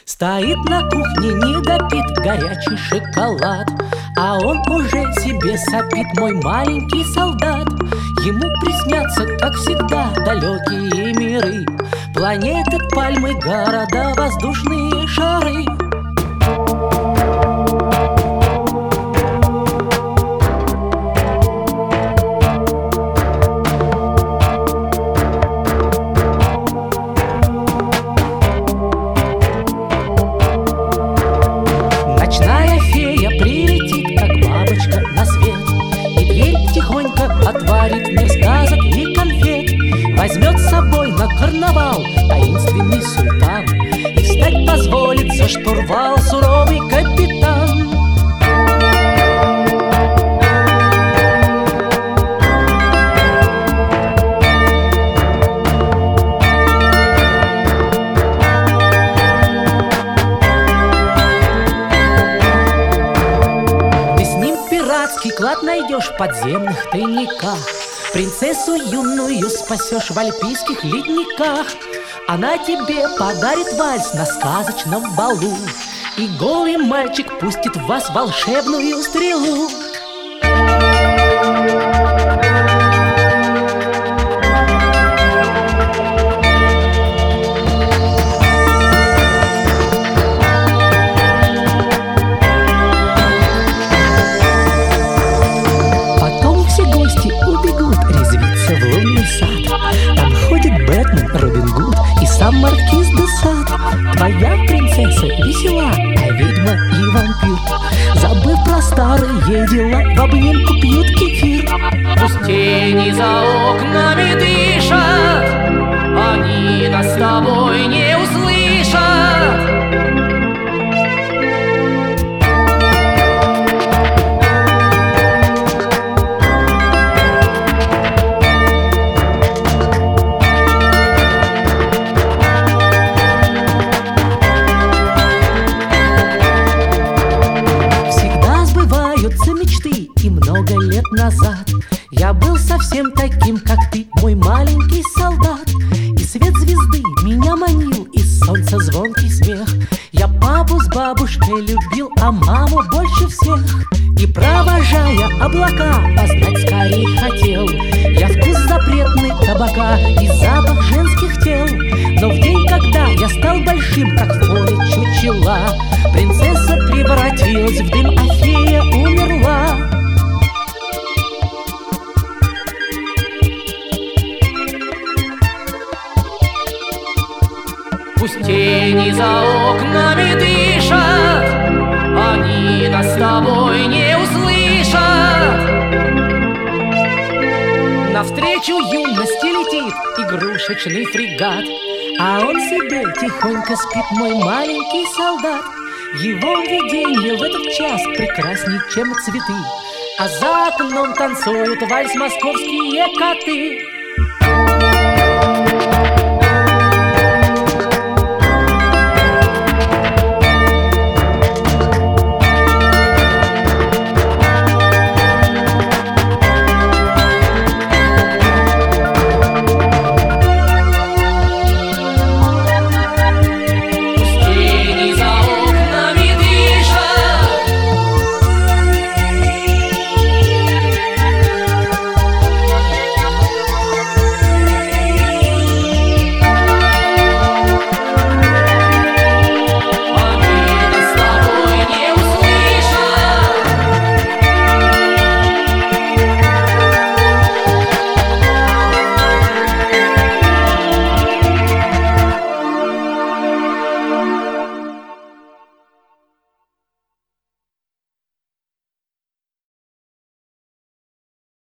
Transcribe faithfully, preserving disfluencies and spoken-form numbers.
Стоит на кухне недопит горячий шоколад, а он уже себе сопит, мой маленький солдат. Ему приснятся, как всегда, далекие миры, планеты, пальмы, города, воздушные шары. Ночная фея прилетит, как бабочка на свет, и дверь тихонько отворит, мир сказок и конфет. Возьмет с собой на карнавал таинственный султан, и встать позволит за штурвал суровый капитан. Клад найдешь в подземных тайниках, принцессу юную спасешь в альпийских ледниках. Она тебе подарит вальс на сказочном балу, и голый мальчик пустит в вас волшебную стрелу. Там ходит Бэтмен, Робин Гуд и сам Маркиз де Сад. Твоя принцесса весела, а ведьма и вампир, забыв про старые дела, в обнимку пьют кефир. Пусть тени за окнами дышат, они нас с тобой не услышат. Мечты, и много лет назад я был совсем таким, как ты, мой маленький солдат. И свет звезды меня манил, и солнца звонкий смех. Я папу с бабушкой любил, а маму больше всех. И провожая облака, познать скорей хотел я вкус запретный табака и запах женских тел. Но в день, когда я стал большим, как в поле чучела, принцесса превратилась в дым, а фея умерла. Пусть тени за окнами дышат, они нас с тобой не услышат. Навстречу юности летит игрушечный фрегат, а он себе тихонько спит, мой маленький солдат. Его видение в этот час прекрасней, чем цветы, а за окном танцуют вальс московские коты.